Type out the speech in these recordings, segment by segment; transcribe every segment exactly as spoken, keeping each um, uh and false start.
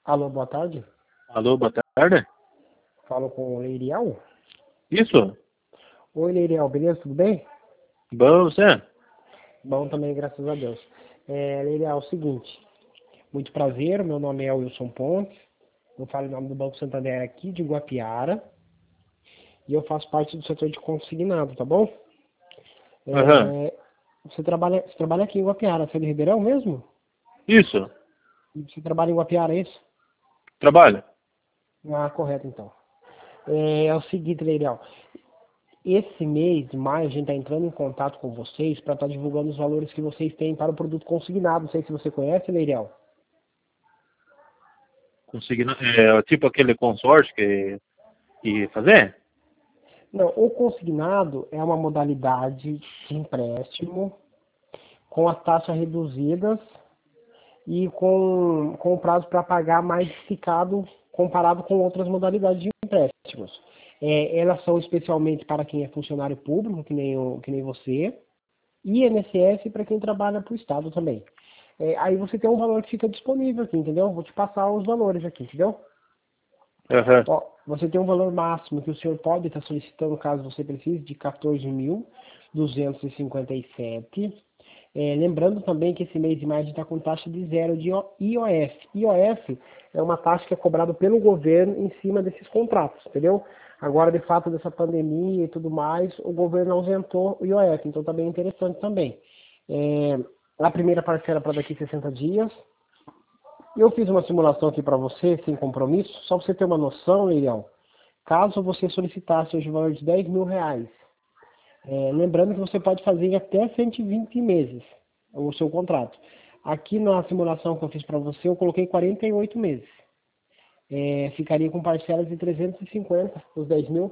Alô, boa tarde. Alô, boa tarde. Falo com o Leiriel. Isso? Oi, Leiriel, beleza? Tudo bem? Bom, você? Bom também, graças a Deus. É, Leiriel, é o seguinte. Muito prazer, meu nome é Wilson Pontes. Eu falo em nome do Banco Santander aqui de Guapiara. E eu faço parte do setor de consignado, tá bom? Aham. É, você, trabalha, você trabalha aqui em Guapiara, você é de Ribeirão mesmo? Isso. E você trabalha em Guapiara, é isso? Trabalho. Ah, correto então. É, é o seguinte, Leiriel. Esse mês de maio a gente está entrando em contato com vocês para estar divulgando os valores que vocês têm para o produto consignado. Não sei se você conhece, Leiriel. Consigna... É, tipo aquele consórcio que, que fazer? Não, o consignado é uma modalidade de empréstimo com as taxas reduzidas e com, com o prazo para pagar mais esticado comparado com outras modalidades de empréstimos. É, elas são especialmente para quem é funcionário público, que nem, o, que nem você, e I N S S para quem trabalha para o Estado também. É, aí você tem um valor que fica disponível aqui, entendeu? Vou te passar os valores aqui, entendeu? Aham. Ó, você tem um valor máximo que o senhor pode estar solicitando, caso você precise, de quatorze mil duzentos e cinquenta e sete. É, lembrando também que esse mês de maio a gente está com taxa de zero de I O F. I O F é uma taxa que é cobrada pelo governo em cima desses contratos, entendeu? Agora, de fato, dessa pandemia e tudo mais, o governo ausentou o I O F, então está bem interessante também. É, a primeira parcela para daqui a sessenta dias. Eu fiz uma simulação aqui para você, sem compromisso, só para você ter uma noção, Leirão. Caso você solicitasse hoje o valor de dez mil reais, é, lembrando que você pode fazer em até cento e vinte meses o seu contrato. Aqui na simulação que eu fiz para você, eu coloquei quarenta e oito meses. É, ficaria com parcelas de trezentos e cinquenta, os dez mil.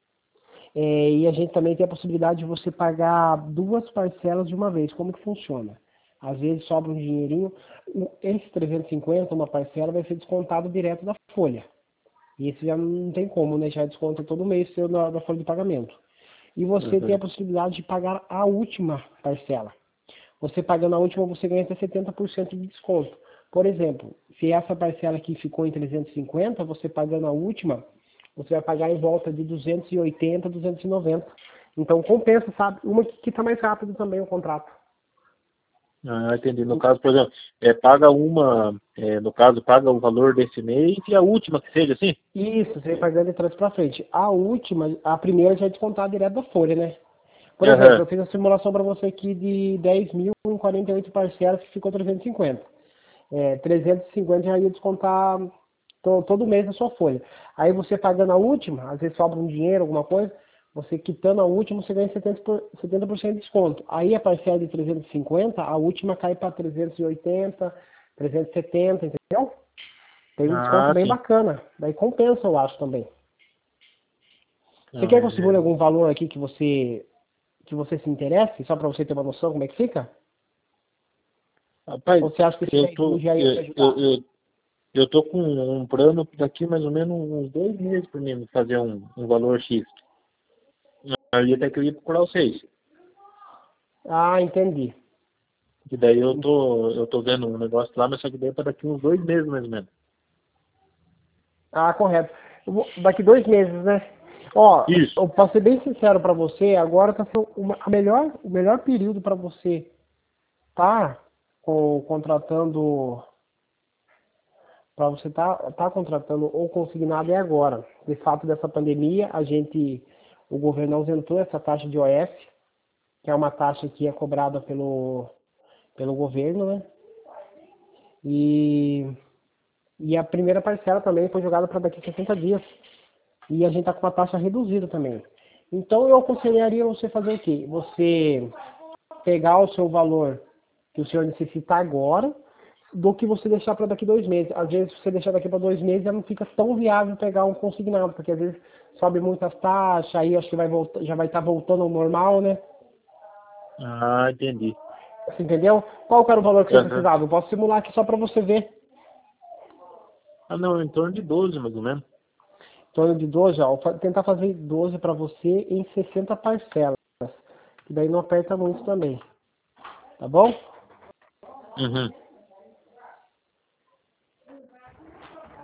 É, e a gente também tem a possibilidade de você pagar duas parcelas de uma vez. Como que funciona? Às vezes sobra um dinheirinho. O- Esse trezentos e cinquenta, uma parcela, vai ser descontado direto da folha. E esse já não tem como, né? Já desconta todo mês seu na, da folha de pagamento. E você tem a Uhum. possibilidade de pagar a última parcela. Você pagando a última, você ganha até setenta por cento de desconto. Por exemplo, se essa parcela aqui ficou em trezentos e cinquenta, você pagando a última, você vai pagar em volta de duzentos e oitenta, duzentos e noventa. Então compensa, sabe? Uma que está mais rápido também o contrato. Ah, entendi. No caso, por exemplo, é, paga uma, é, no caso, paga o valor desse mês e a última que seja assim? Isso, você vai pagando de trás para frente. A última, a primeira já é descontada direto da folha, né? Por exemplo, Aham. eu fiz a simulação para você aqui de dez mil em quarenta e oito parcelas, que ficou trezentos e cinquenta. É, trezentos e cinquenta já ia descontar to, todo mês na sua folha. Aí você pagando a última, às vezes sobra um dinheiro, alguma coisa, você quitando a última, você ganha setenta por cento, setenta por cento de desconto. Aí a parcela de trezentos e cinquenta, a última cai para trezentos e oitenta, trezentos e setenta, entendeu? Tem um desconto Ah, bem sim. bacana. Daí compensa, eu acho também. Você Ah, quer que eu segure é. algum valor aqui que você que você se interesse, só para você ter uma noção como é que fica? Rapaz, Ou você acha que esse eu dez mil tô, já ia te eu, eu, ajudar? eu, eu tô com um plano daqui mais ou menos uns dois meses para mim fazer um, um valor X. Aí até que eu ia procurar vocês. Ah, entendi. Que daí eu tô, eu tô vendo um negócio lá, mas só que daí é para daqui uns dois meses mais ou menos. Ah, correto. Eu vou- Daqui dois meses, né? Ó, Isso. eu posso ser bem sincero para você, agora tá sendo uma, a melhor, o melhor período para você tá com, contratando, para você tá, tá contratando ou consignado é agora. De fato, dessa pandemia, a gente, o governo ausentou essa taxa de O F, que é uma taxa que é cobrada pelo, pelo governo, né? E, e a primeira parcela também foi jogada para daqui a sessenta dias. E a gente está com uma taxa reduzida também. Então eu aconselharia você fazer o quê? Você pegar o seu valor que o senhor necessita agora, do que você deixar para daqui dois meses. Às vezes, se você deixar daqui para dois meses, já não fica tão viável pegar um consignado, porque às vezes sobe muitas taxas, aí acho que vai voltar, já vai estar voltando ao normal, né? Ah, entendi. Você entendeu? Qual que era o valor que você Aham. precisava? Eu posso simular aqui só para você ver. Ah, não, em torno de doze mais ou menos. Em torno de doze, ó, vou tentar fazer doze para você em sessenta parcelas. Que daí não aperta muito também. Tá bom? Uhum.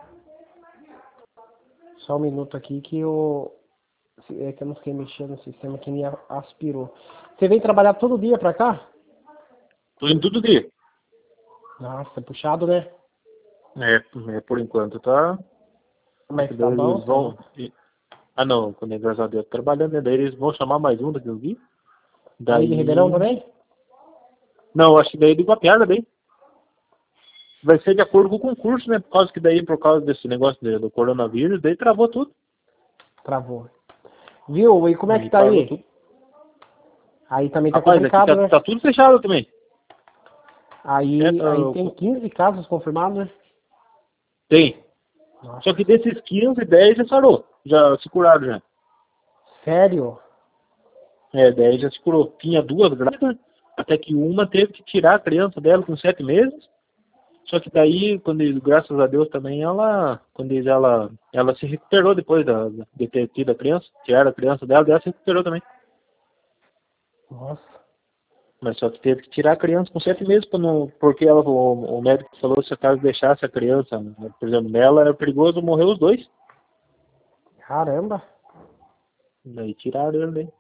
Só um minuto aqui que eu... É que eu não fiquei mexendo no sistema que me aspirou. Você vem trabalhar todo dia pra cá? Tô indo todo dia. Nossa, é puxado, né? É, é por enquanto tá. Mas tá Daí bom, eles tá bom. vão. Ah não, com o graças a Deus trabalhando, né? Daí eles vão chamar mais um daqui eu vi. Aí de Ribeirão Daí. também? Não, acho que daí de Guapiara daí. Vai ser de acordo com o concurso, né? Por causa que daí, por causa desse negócio de- do coronavírus, daí travou tudo. Travou. Viu? E como é que Daí tá parou aí? tudo. Aí também tá Rapaz, aqui complicado, tá, né? tá tudo fechado também. É, Aí, tá, aí tem quinze casos confirmados, né? tem. Nossa, Só que desses quinze, dez já sarou. Já se curaram já. sério? É, dez já se curou. Tinha duas grávidas, até que uma teve que tirar a criança dela com sete meses. Só que daí, quando eles- graças a Deus também, ela, quando eles- ela, ela se recuperou depois da, de ter tido a criança, tiraram a criança dela, ela se recuperou também. Nossa. Mas só que teve que tirar a criança com sete meses, pra não, porque ela, o, o médico falou que se acaso deixasse a criança, por exemplo, nela, era perigoso morrer os dois. Caramba. Daí tiraram ele daí.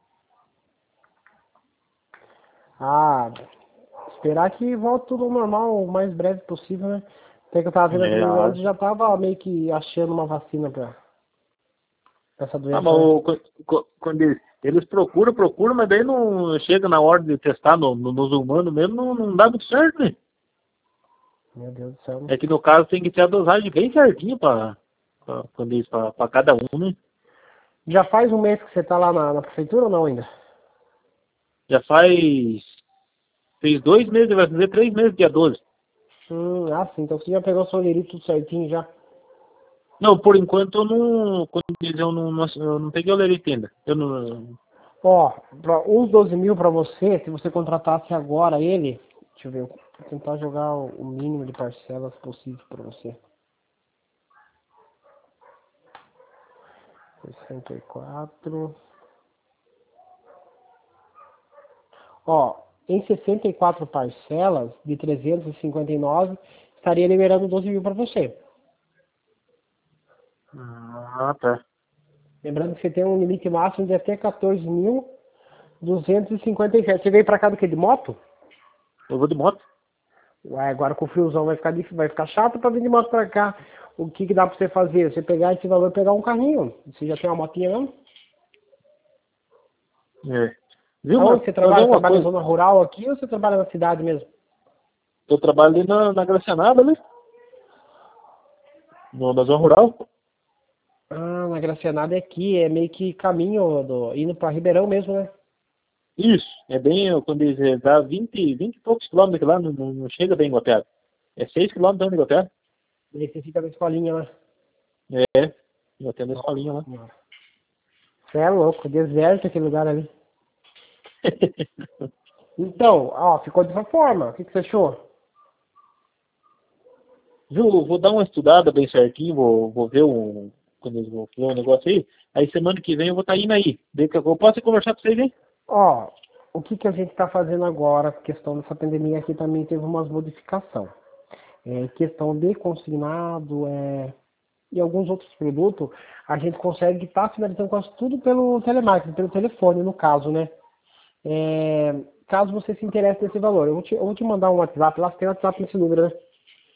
Ah, esperar que volte tudo ao normal o mais breve possível, né? Até que eu tava vendo aqui É, no a- Ronaldo já tava meio que achando uma vacina pra pra essa ah, doença, mas né? o- co- co- quando eles, eles procuram, procuram, mas daí não chega na hora de testar no, no- nos humanos mesmo, não, não dá muito certo, né? Meu Deus do céu, né? É que no caso tem que ter a dosagem bem certinha pra, pra, quando eles- pra, pra cada um, né? Já faz um mês que você tá lá na, na prefeitura ou não ainda? Já faz, fez dois meses, vai fazer três meses, dia doze. Hum, ah, sim. Então você já pegou o seu dinheiro tudo certinho já. Não, por enquanto eu não, quando diz, eu não, não, eu não peguei o lerite ainda. Eu não, Ó, pra uns doze mil pra você, se você contratasse agora ele, deixa eu ver, vou tentar jogar o o mínimo de parcelas possível pra você. sessenta e quatro. Ó, em sessenta e quatro parcelas de trezentos e cinquenta e nove, estaria liberando doze mil para você. ah, tá. Lembrando que você tem um limite máximo de até quatorze mil duzentos e cinquenta e sete. Você veio para cá do que? De moto? Eu vou de moto. Ué, agora com o friozão vai ficar, difícil, vai ficar chato para vir de moto para cá. O que, que dá para você fazer? Você pegar esse valor e pegar um carrinho. Você já tem uma motinha mesmo? É. Viu, mas, Aonde você mas é trabalha? uma Trabalha na coisa. zona rural aqui ou você trabalha na cidade mesmo? Eu trabalho ali na, na Gracianada, né? No, na zona rural. Ah, na Gracianada é aqui, é meio que caminho do, indo para Ribeirão mesmo, né? Isso. É bem, eu- quando eles eh, dá vinte, vinte e poucos quilômetros lá, não, não, não chega bem em Guapiara. É seis quilômetros de Guapiara. E aí você fica na escolinha lá. É. Eu tenho a Nossa escolinha lá. senhora. Você é louco, deserto aquele lugar ali. Então, ó, ficou dessa forma. O que, que você achou? Viu, vou dar uma estudada bem certinho, vou, vou ver um, quando eles vão ver um negócio aí. Aí semana que vem eu vou estar indo aí. Daí que eu posso conversar com vocês, hein? Ó, o que, que a gente está fazendo agora, questão dessa pandemia aqui também teve umas modificações. É, questão de consignado, é, e alguns outros produtos, a gente consegue estar finalizando quase tudo pelo telemarketing, pelo telefone, no caso, né? É, caso você se interesse nesse valor, eu vou, te, eu vou te mandar um WhatsApp, lá você tem WhatsApp nesse número, né?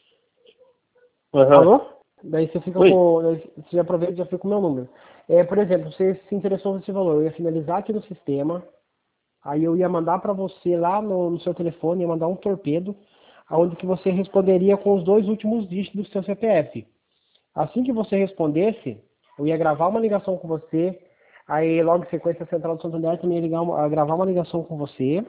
Aham. Alô? Daí você fica Oi. com. Você já aproveita e já fica com o meu número. É, por exemplo, você se interessou nesse valor, eu ia finalizar aqui no sistema, aí eu ia mandar para você lá no, no seu telefone, ia mandar um torpedo, aonde que você responderia com os dois últimos dígitos do seu C P F. Assim que você respondesse, eu ia gravar uma ligação com você, aí logo em sequência a Central do Santander também ia ligar uma, gravar uma ligação com você.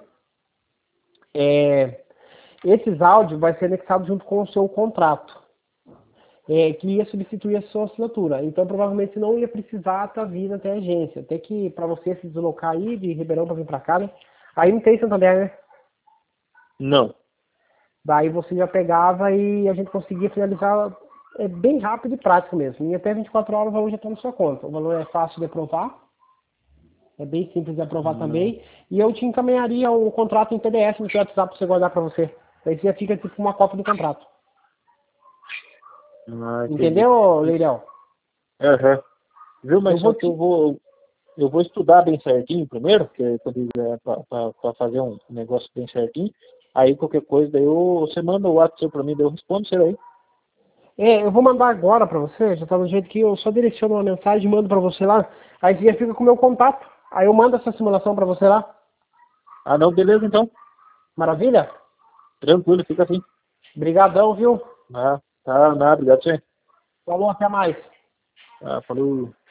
É, esses áudios vai ser anexado junto com o seu contrato. É, que ia substituir a sua assinatura. Então, provavelmente, você não ia precisar estar vindo até a agência. Até que, para você se deslocar aí de Ribeirão para vir para cá, né? Aí não tem Santander, né? Não. Daí você já pegava e a gente conseguia finalizar é, bem rápido e prático mesmo. Em até vinte e quatro horas o valor já está na sua conta. O valor é fácil de aprovar, é bem simples de aprovar Não. também. E eu te encaminharia um contrato em P D F no seu WhatsApp para você guardar para você. Daí você já fica tipo uma cópia do contrato. Ah, entendi. Entendeu, Leirão? Aham. Viu, mas Eu só vou que te... eu vou, eu vou estudar bem certinho primeiro, porque quando é para fazer um negócio bem certinho, aí qualquer coisa, daí eu, você manda o WhatsApp para mim, daí eu respondo você aí. É, eu vou mandar agora pra você, já tá do jeito que eu só direciono uma mensagem e mando pra você lá. Aí você já fica com o meu contato. Aí eu mando essa simulação pra você lá. Ah, não, beleza então. Maravilha? Tranquilo, fica assim. Obrigadão, viu? Ah, tá, nada, obrigado, você. Falou, até mais. Ah, falou.